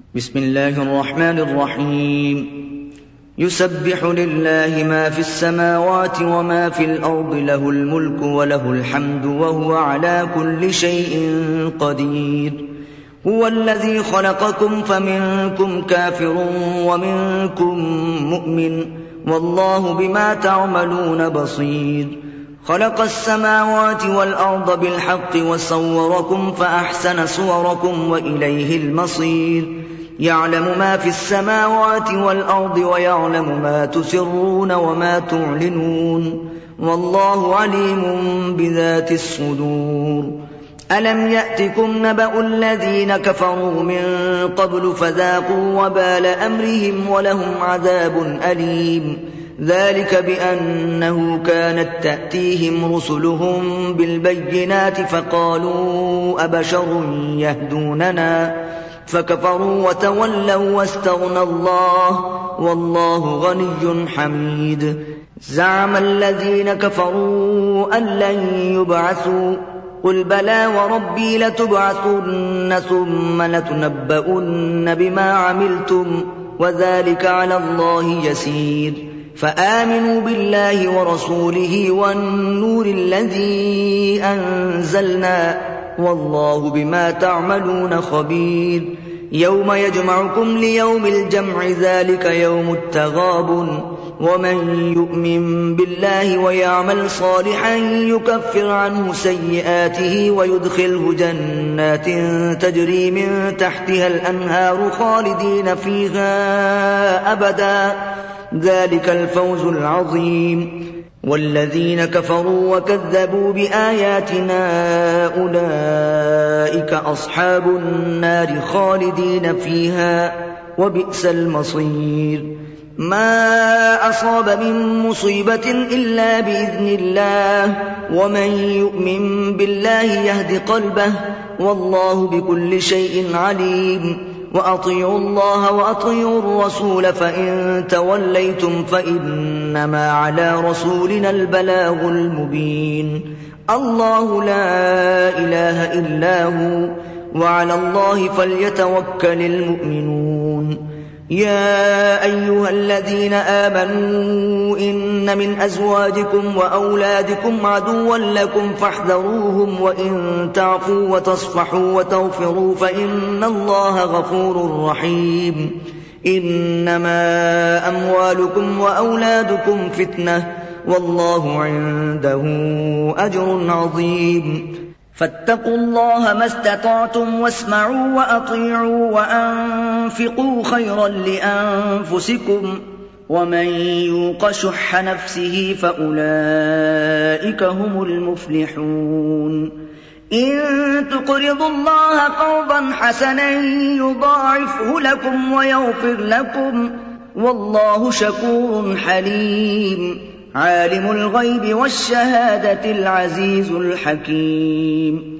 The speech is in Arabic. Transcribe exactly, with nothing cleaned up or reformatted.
بسم الله الرحمن الرحيم يسبح لله ما في السماوات وما في الأرض له الملك وله الحمد وهو على كل شيء قدير هو الذي خلقكم فمنكم كافر ومنكم مؤمن والله بما تعملون بصير خلق السماوات والأرض بالحق وصوركم فأحسن صوركم وإليه المصير يعلم ما في السماوات والأرض ويعلم ما تسرون وما تعلنون والله عليم بذات الصدور ألم يأتكم نبأ الذين كفروا من قبل فذاقوا وبال أمرهم ولهم عذاب أليم ذلك بأنه كانت تأتيهم رسلهم بالبينات فقالوا أبشر يهدوننا فكفروا وتولوا واستغنى الله والله غني حميد زعم الذين كفروا أن لن يبعثوا قل بلى وربي لتبعثن ثم لتنبؤن بما عملتم وذلك على الله يسير فآمنوا بالله ورسوله والنور الذي أنزلنا والله بما تعملون خبير يوم يجمعكم ليوم الجمع ذلك يوم التغابن ومن يؤمن بالله ويعمل صالحا يكفر عنه سيئاته ويدخله جنات تجري من تحتها الأنهار خالدين فيها أبدا ذلك الفوز العظيم والذين كفروا وكذبوا بآياتنا أولئك أصحاب النار خالدين فيها وبئس المصير ما أصاب من مصيبة إلا بإذن الله ومن يؤمن بالله يهد قلبه والله بكل شيء عليم وأطيعوا الله وأطيعوا الرسول فإن توليتم فإنما على رسولنا البلاغ المبين الله لا إله إلا هو وعلى الله فليتوكل المؤمنون يا أيها الذين آمنوا إن من أزواجكم وأولادكم عدوا لكم فاحذروهم وإن تعفوا وتصفحوا وتغفروا فإن الله غفور رحيم إنما أموالكم وأولادكم فتنة والله عنده أجر عظيم فاتقوا الله ما استطعتم واسمعوا وأطيعوا وأنفقوا خيرا لأنفسكم ومن يوق شح نفسه فأولئك هم المفلحون إن تقرضوا الله قرضا حسنا يضاعفه لكم ويغفر لكم والله شكور حليم عالم الغيب والشهادة العزيز الحكيم